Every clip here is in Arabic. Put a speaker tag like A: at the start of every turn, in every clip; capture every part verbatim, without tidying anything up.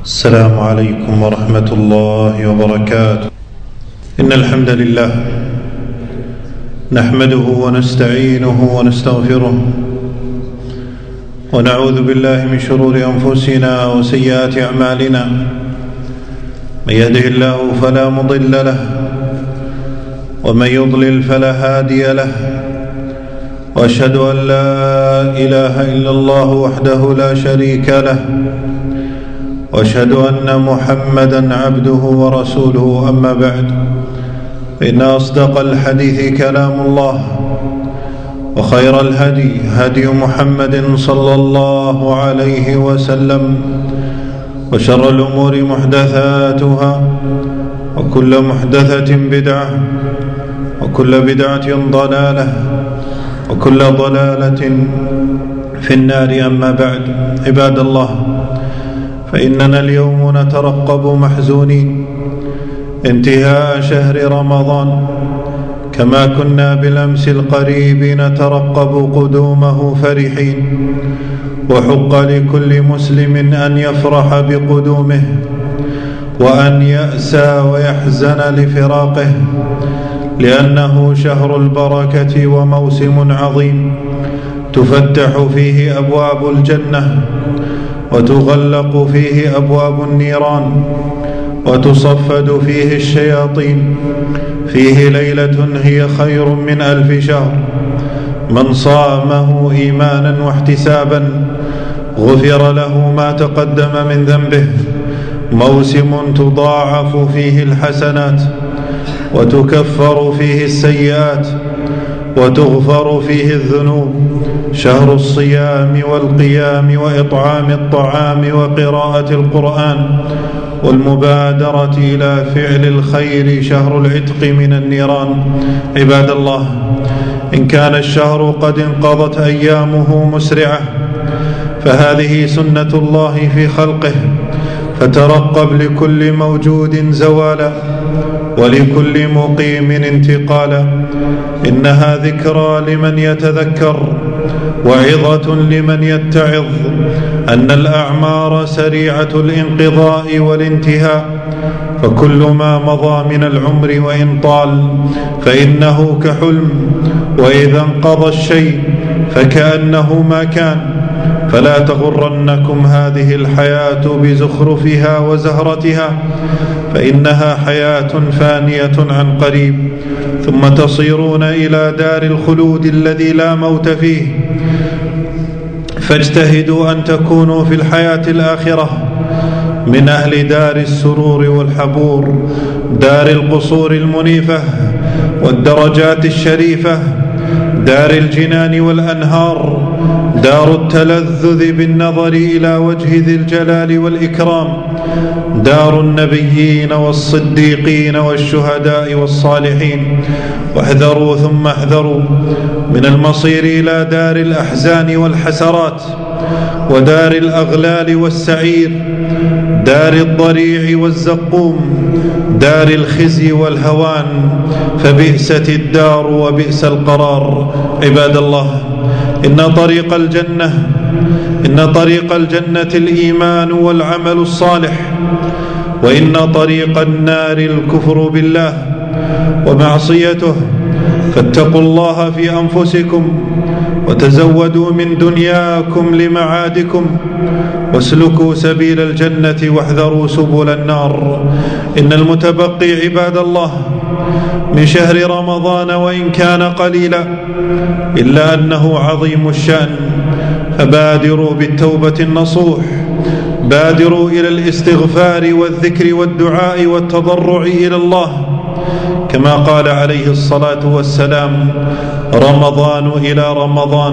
A: السلام عليكم ورحمة الله وبركاته. إن الحمد لله نحمده ونستعينه ونستغفره ونعوذ بالله من شرور أنفسنا وسيئات أعمالنا. من يهده الله فلا مضل له ومن يضلل فلا هادي له، وأشهد أن لا إله إلا الله وحده لا شريك له، وأشهد أن محمدًا عبده ورسوله. أما بعد، فإن أصدق الحديث كلام الله، وخير الهدي هدي محمد صلى الله عليه وسلم، وشر الأمور محدثاتها، وكل محدثة بدعة، وكل بدعة ضلالة، وكل ضلالة في النار. أما بعد، عباد الله، فإننا اليوم نترقب محزونين انتهاء شهر رمضان، كما كنا بالأمس القريب نترقب قدومه فرحين. وحق لكل مسلم أن يفرح بقدومه، وأن يأسى ويحزن لفراقه، لأنه شهر البركة وموسم عظيم تفتح فيه أبواب الجنة، وتغلق فيه أبواب النيران، وتصفد فيه الشياطين. فيه ليلة هي خير من ألف شهر، من صامه إيمانا واحتسابا غفر له ما تقدم من ذنبه. موسم تضاعف فيه الحسنات، وتكفر فيه السيئات، وتغفر فيه الذنوب. شهر الصيام والقيام وإطعام الطعام وقراءة القرآن والمبادرة إلى فعل الخير. شهر العتق من النيران. عباد الله، إن كان الشهر قد انقضت أيامه مسرعة، فهذه سنة الله في خلقه، فترقب لكل موجود زوالا، ولكل مقيم انتقالا. إنها ذكرى لمن يتذكر، وعظة لمن يتعظ، أن الأعمار سريعة الانقضاء والانتهاء، فكل ما مضى من العمر وإن طال فإنه كحلم، وإذا انقضى الشيء فكأنه ما كان. فلا تغرنكم هذه الحياة بزخرفها وزهرتها، فإنها حياة فانية عن قريب، ثم تصيرون إلى دار الخلود الذي لا موت فيه. فاجتهدوا أن تكونوا في الحياة الآخرة من أهل دار السرور والحبور، دار القصور المنيفة والدرجات الشريفة، دار الجنان والأنهار، دار التلذذ بالنظر إلى وجه ذي الجلال والإكرام، دار النبيين والصديقين والشهداء والصالحين. واحذروا ثم احذروا من المصير إلى دار الأحزان والحسرات، ودار الأغلال والسعير، دار الضريع والزقوم، دار الخزي والهوان. فبئست الدار وبئس القرار. عباد الله، إن طريق الجنة إن طريق الجنة الإيمان والعمل الصالح، وإن طريق النار الكفر بالله ومعصيته. فاتقوا الله في أنفسكم، وتزودوا من دنياكم لمعادكم، واسلكوا سبيل الجنة، واحذروا سبل النار. إن المتبقي عباد الله من شهر رمضان وإن كان قليلا، إلا أنه عظيم الشأن. فبادروا بالتوبة النصوح، بادروا إلى الاستغفار والذكر والدعاء والتضرع إلى الله، كما قال عليه الصلاة والسلام: رمضان إلى رمضان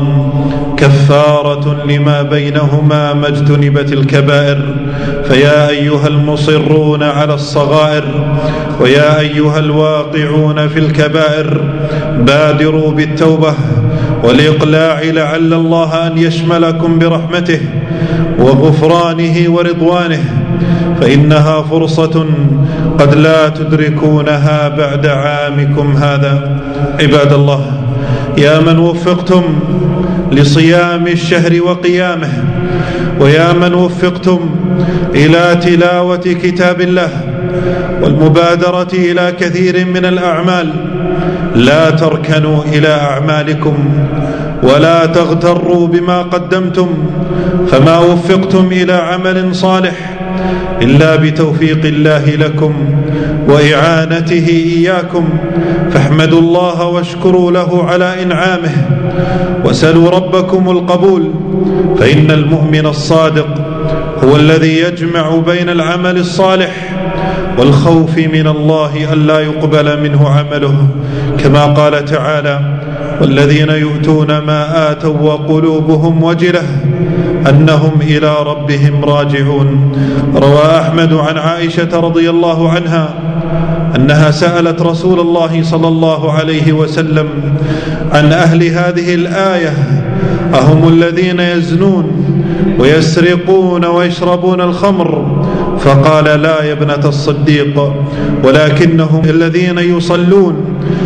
A: كفارة لما بينهما ما اجتنبت الكبائر. فيا أيها المصرون على الصغائر، ويا أيها الواقعون في الكبائر، بادروا بالتوبة والإقلاع، لعل الله أن يشملكم برحمته وغفرانه ورضوانه، فإنها فرصة قد لا تدركونها بعد عامكم هذا. عباد الله، يا من وفقتم لصيام الشهر وقيامه، ويا من وفقتم إلى تلاوة كتاب الله والمبادرة إلى كثير من الأعمال، لا تركنوا إلى أعمالكم ولا تغتروا بما قدمتم، فما وفقتم إلى عمل صالح إلا بتوفيق الله لكم وإعانته إياكم، فاحمدوا الله واشكروا له على إنعامه وسلوا ربكم القبول، فإن المؤمن الصادق هو الذي يجمع بين العمل الصالح والخوف من الله ألا يقبل منه عمله، كما قال تعالى: والذين يؤتون ما آتوا وقلوبهم وجلة أنهم إلى ربهم راجعون. روى أحمد عن عائشة رضي الله عنها أنها سألت رسول الله صلى الله عليه وسلم عن أهل هذه الآية: أهم الذين يزنون ويسرقون ويشربون الخمر؟ فقال: لا يا ابنة الصديق، ولكنهم الذين يصلون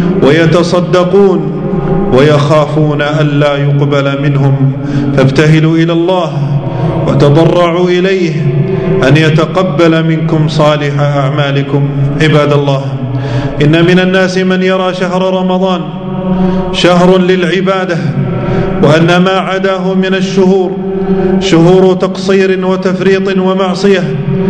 A: ويتصدقون ويخافون ألا يقبل منهم، فابتهلوا إلى الله وتضرعوا إليه أن يتقبل منكم صالح أعمالكم. عباد الله، إن من الناس من يرى شهر رمضان شهر للعبادة، وأن ما عداه من الشهور شهور تقصير وتفريط ومعصية،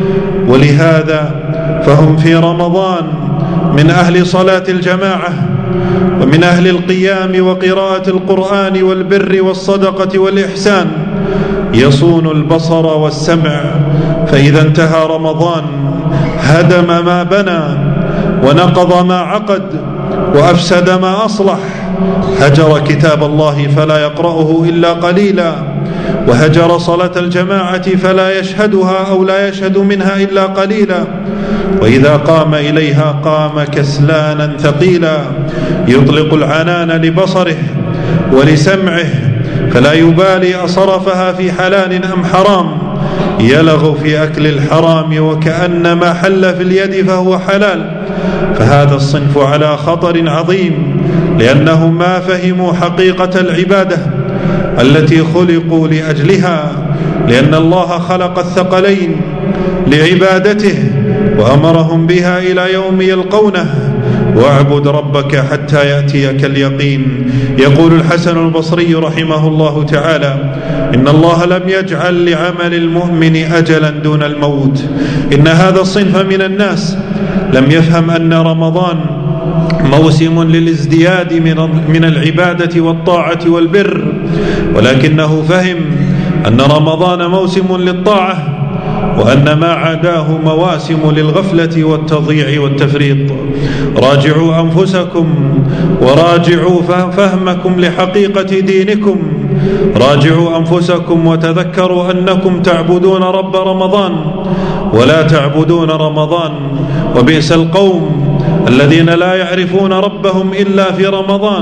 A: ولهذا فهم في رمضان من أهل صلاة الجماعة ومن أهل القيام وقراءة القرآن والبر والصدقة والإحسان، يصون البصر والسمع، فإذا انتهى رمضان هدم ما بنى ونقض ما عقد وأفسد ما أصلح، هجر كتاب الله فلا يقرأه إلا قليلا، وهجر صلاة الجماعة فلا يشهدها أو لا يشهد منها إلا قليلا، وإذا قام إليها قام كسلانا ثقيلا، يطلق العنان لبصره ولسمعه فلا يبالي أصرفها في حلال أم حرام، يلغ في أكل الحرام وكأن ما حل في اليد فهو حلال. فهذا الصنف على خطر عظيم، لأنهم ما فهموا حقيقة العبادة التي خلقوا لأجلها، لأن الله خلق الثقلين لعبادته وأمرهم بها إلى يوم يلقونه: واعبد ربك حتى يأتيك اليقين. يقول الحسن البصري رحمه الله تعالى: إن الله لم يجعل لعمل المؤمن أجلا دون الموت. إن هذا الصنف من الناس لم يفهم أن رمضان موسم للازدياد من العبادة والطاعة والبر، ولكنه فهم أن رمضان موسم للطاعة، وأن ما عداه مواسم للغفلة والتضييع والتفريط. راجعوا أنفسكم وراجعوا فهمكم لحقيقة دينكم، راجعوا أنفسكم وتذكروا أنكم تعبدون رب رمضان ولا تعبدون رمضان، وبئس القوم الذين لا يعرفون ربهم إلا في رمضان.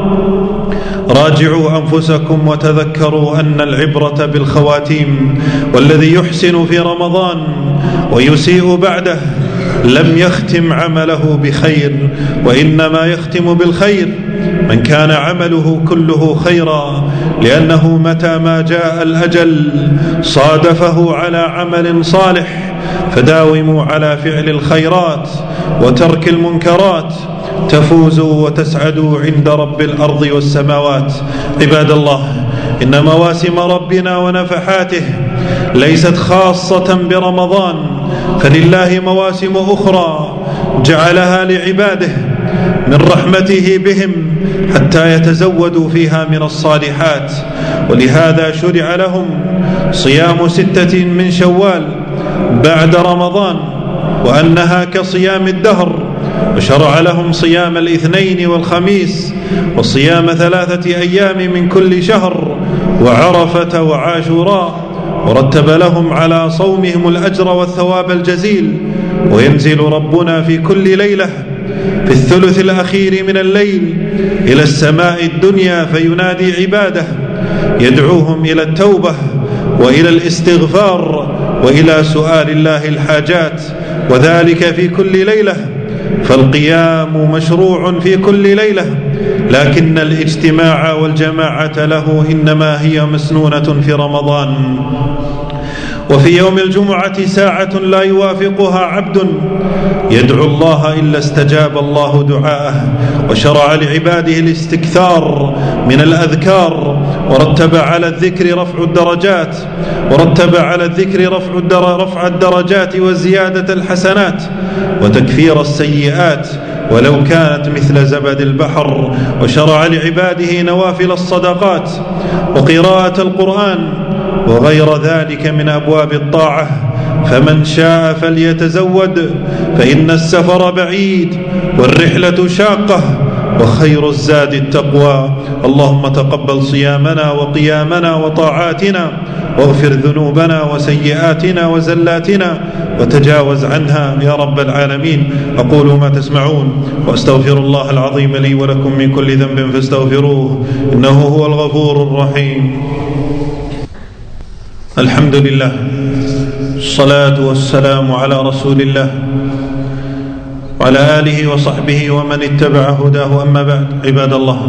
A: راجعوا أنفسكم وتذكروا أن العبرة بالخواتيم، والذي يحسن في رمضان ويسيء بعده لم يختم عمله بخير، وإنما يختم بالخير من كان عمله كله خيرا، لأنه متى ما جاء الأجل صادفه على عمل صالح. فداوموا على فعل الخيرات وترك المنكرات تفوزوا وتسعدوا عند رب الأرض والسماوات. عباد الله، إن مواسم ربنا ونفحاته ليست خاصة برمضان، فلله مواسم أخرى جعلها لعباده من رحمته بهم حتى يتزودوا فيها من الصالحات، ولهذا شرع لهم صيام ستة من شوال بعد رمضان، وأنها كصيام الدهر، وشرع لهم صيام الاثنين والخميس وصيام ثلاثة أيام من كل شهر وعرفة وعاشوراء، ورتب لهم على صومهم الأجر والثواب الجزيل. وينزل ربنا في كل ليلة في الثلث الأخير من الليل إلى السماء الدنيا فينادي عباده، يدعوهم إلى التوبة وإلى الاستغفار وإلى سؤال الله الحاجات، وذلك في كل ليلة. فالقيام مشروع في كل ليلة، لكن الاجتماع والجماعة له إنما هي مسنونة في رمضان. وفي يوم الجمعة ساعة لا يوافقها عبد يدعو الله إلا استجاب الله دعاءه، وشرع لعباده الاستكثار من الأذكار، ورتب على الذكر رفع الدرجات ورتب على الذكر رفع, الدر رفع الدرجات وزيادة الحسنات وتكفير السيئات ولو كانت مثل زبد البحر، وشرع لعباده نوافل الصدقات وقراءة القرآن وغير ذلك من أبواب الطاعة. فمن شاء فليتزود، فإن السفر بعيد والرحلة شاقة، وخير الزاد التقوى. اللهم تقبل صيامنا وقيامنا وطاعاتنا، واغفر ذنوبنا وسيئاتنا وزلاتنا، وتجاوز عنها يا رب العالمين. أقول ما تسمعون، وأستغفر الله العظيم لي ولكم من كل ذنب فاستغفروه، إنه هو الغفور الرحيم. الحمد لله، الصلاة والسلام على رسول الله وعلى آله وصحبه ومن اتبع هداه، أما بعد. عباد الله،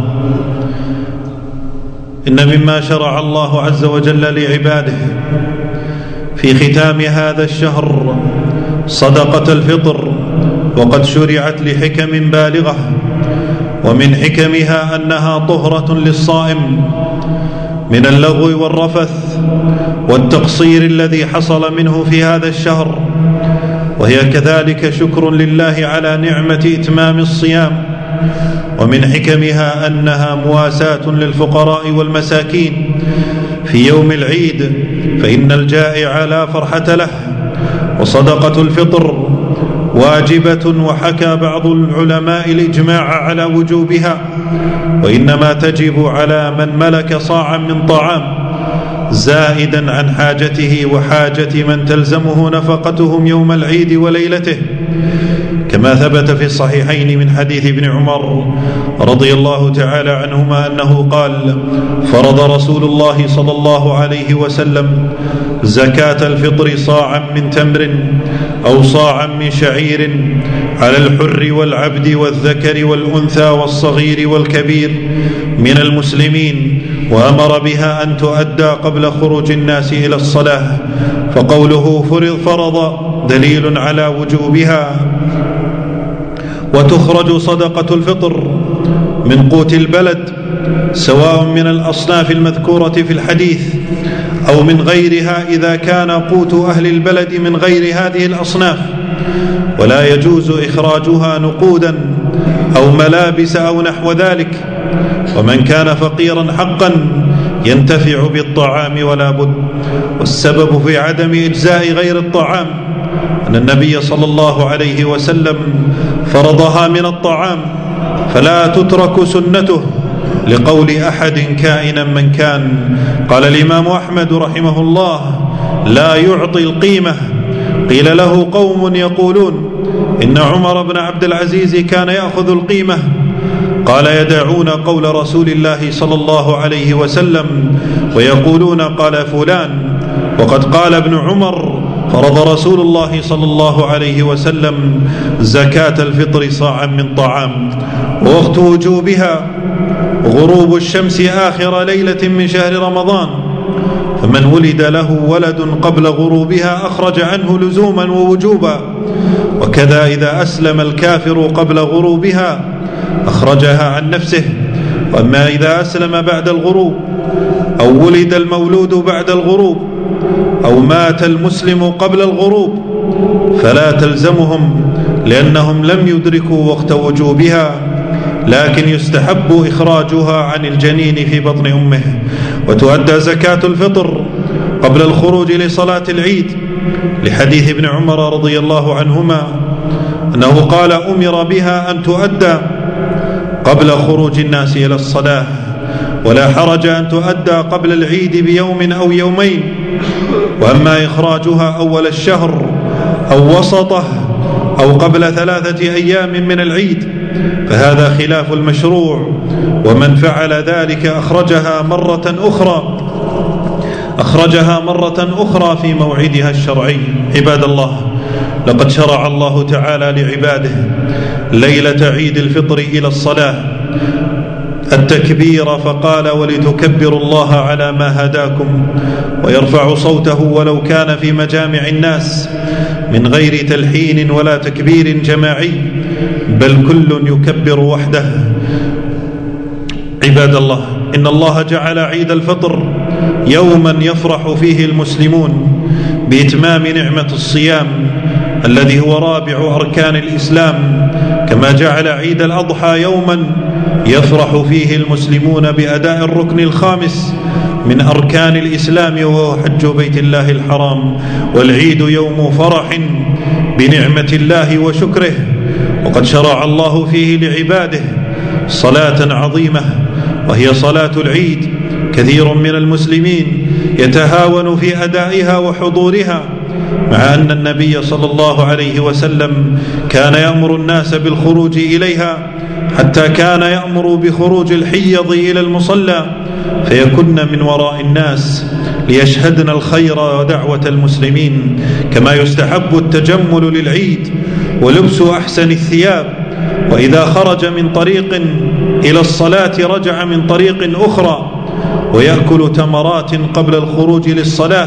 A: إن مما شرع الله عز وجل لعباده في ختام هذا الشهر صدقة الفطر، وقد شرعت لحكم بالغة، ومن حكمها أنها طهرة للصائم من اللغو والرفث والتقصير الذي حصل منه في هذا الشهر، وهي كذلك شكر لله على نعمة إتمام الصيام. ومن حكمها أنها مواساة للفقراء والمساكين في يوم العيد، فإن الجائع لا فرحة له. وصدقة الفطر واجبة، وحكى بعض العلماء الإجماع على وجوبها، وإنما تجب على من ملك صاعا من طعام زائدا عن حاجته وحاجة من تلزمه نفقتهم يوم العيد وليلته، كما ثبت في الصحيحين من حديث ابن عمر رضي الله تعالى عنهما أنه قال: فرض رسول الله صلى الله عليه وسلم زكاة الفطر صاعا من تمر أو صاعا من شعير على الحر والعبد والذكر والأنثى والصغير والكبير من المسلمين، وأمر بها أن تؤدى قبل خروج الناس إلى الصلاة. فقوله فرض دليل على وجوبها. وتخرج صدقة الفطر من قوت البلد، سواء من الأصناف المذكورة في الحديث أو من غيرها، إذا كان قوت أهل البلد من غير هذه الأصناف، ولا يجوز إخراجها نقودا أو ملابس أو نحو ذلك. ومن كان فقيرا حقا ينتفع بالطعام ولا بد. والسبب في عدم إجزاء غير الطعام أن النبي صلى الله عليه وسلم فرضها من الطعام، فلا تترك سنته، لقول أحد كائنا من كان. قال الإمام أحمد رحمه الله: لا يعطي القيمة. قيل له قوم يقولون إن عمر بن عبد العزيز كان يأخذ القيمة، قال: يدعون قول رسول الله صلى الله عليه وسلم ويقولون قال فلان. وقد قال ابن عمر: فرض رسول الله صلى الله عليه وسلم زكاة الفطر صاعا من طعام. ووقت وجوبها غروب الشمس آخر ليلة من شهر رمضان، فمن ولد له ولد قبل غروبها أخرج عنه لزوما ووجوبا. وكذا إذا أسلم الكافر قبل غروبها أخرجها عن نفسه. وأما إذا أسلم بعد الغروب، أو ولد المولود بعد الغروب، أو مات المسلم قبل الغروب، فلا تلزمهم، لأنهم لم يدركوا وقت وجوبها، لكن يستحب إخراجها عن الجنين في بطن أمه. وتؤدى زكاة الفطر قبل الخروج لصلاة العيد، لحديث ابن عمر رضي الله عنهما أنه قال: أمر بها أن تؤدى قبل خروج الناس إلى الصلاة، ولا حرج أن تؤدى قبل العيد بيوم أو يومين. وأما إخراجها أول الشهر أو وسطه أو قبل ثلاثة أيام من العيد فهذا خلاف المشروع، ومن فعل ذلك أخرجها مرة أخرى أخرجها مرة أخرى في موعدها الشرعي. عباد الله، لقد شرع الله تعالى لعباده ليلة عيد الفطر إلى الصلاة التكبير فقال: ولتكبروا الله على ما هداكم، ويرفع صوته ولو كان في مجامع الناس من غير تلحين ولا تكبير جماعي، بل كل يكبر وحده. عباد الله، إن الله جعل عيد الفطر يوما يفرح فيه المسلمون بإتمام نعمة الصيام الذي هو رابع أركان الإسلام، كما جعل عيد الأضحى يوما يفرح فيه المسلمون بأداء الركن الخامس من أركان الإسلام وهو حج بيت الله الحرام. والعيد يوم فرح بنعمة الله وشكره، وقد شرع الله فيه لعباده صلاة عظيمة وهي صلاة العيد. كثير من المسلمين يتهاون في أدائها وحضورها، مع أن النبي صلى الله عليه وسلم كان يأمر الناس بالخروج إليها، حتى كان يأمر بخروج الحيض إلى المصلى فيكن من وراء الناس ليشهدن الخير ودعوة المسلمين. كما يستحب التجمل للعيد ولبس أحسن الثياب، وإذا خرج من طريق إلى الصلاة رجع من طريق أخرى، ويأكل تمرات قبل الخروج للصلاة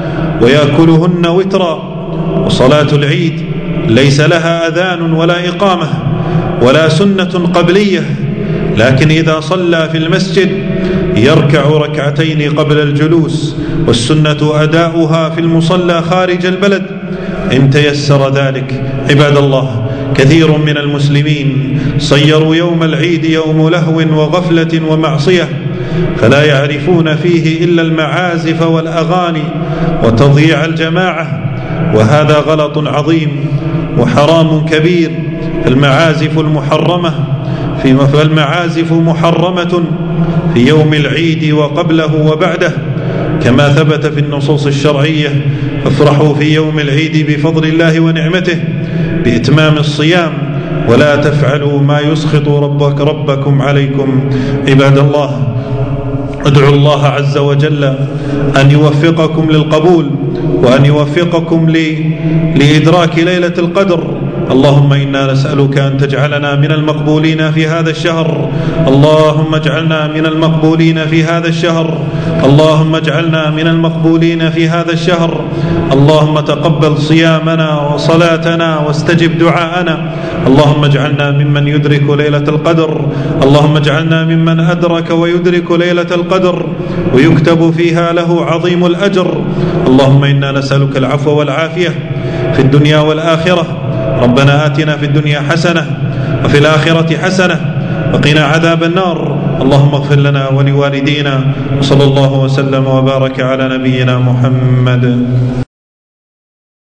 A: ويأكلهن وترا. وصلاة العيد ليس لها أذان ولا إقامة ولا سنة قبلية، لكن إذا صلى في المسجد يركع ركعتين قبل الجلوس، والسنة أداؤها في المصلى خارج البلد إن تيسر ذلك. عباد الله، كثير من المسلمين صيروا يوم العيد يوم لهو وغفلة ومعصية، فلا يعرفون فيه إلا المعازف والأغاني وتضييع الجماعة، وهذا غلط عظيم وحرام كبير. المعازف المحرمة فالمعازف محرمة في يوم العيد وقبله وبعده، كما ثبت في النصوص الشرعية: فافرحوا في يوم العيد بفضل الله ونعمته بإتمام الصيام، ولا تفعلوا ما يسخط ربك ربكم عليكم. عباد الله، ادعوا الله عز وجل أن يوفقكم للقبول، وأن يوفقكم لإدراك ليلة القدر. اللهم إنا نسألك أن تجعلنا من المقبولين في هذا الشهر، اللهم اجعلنا من المقبولين في هذا الشهر، اللهم اجعلنا من المقبولين في هذا الشهر. اللهم تقبل صيامنا وصلاتنا واستجب دعاءنا. اللهم اجعلنا ممن يدرك ليلة القدر، اللهم اجعلنا ممن أدرك ويدرك ليلة القدر ويكتب فيها له عظيم الأجر. اللهم إنا نسألك العفو والعافية في الدنيا والآخرة. ربنا آتنا في الدنيا حسنة وفي الآخرة حسنة وقنا عذاب النار. اللهم اغفر لنا ولوالدينا، وصلى الله وسلم وبارك على نبينا محمد.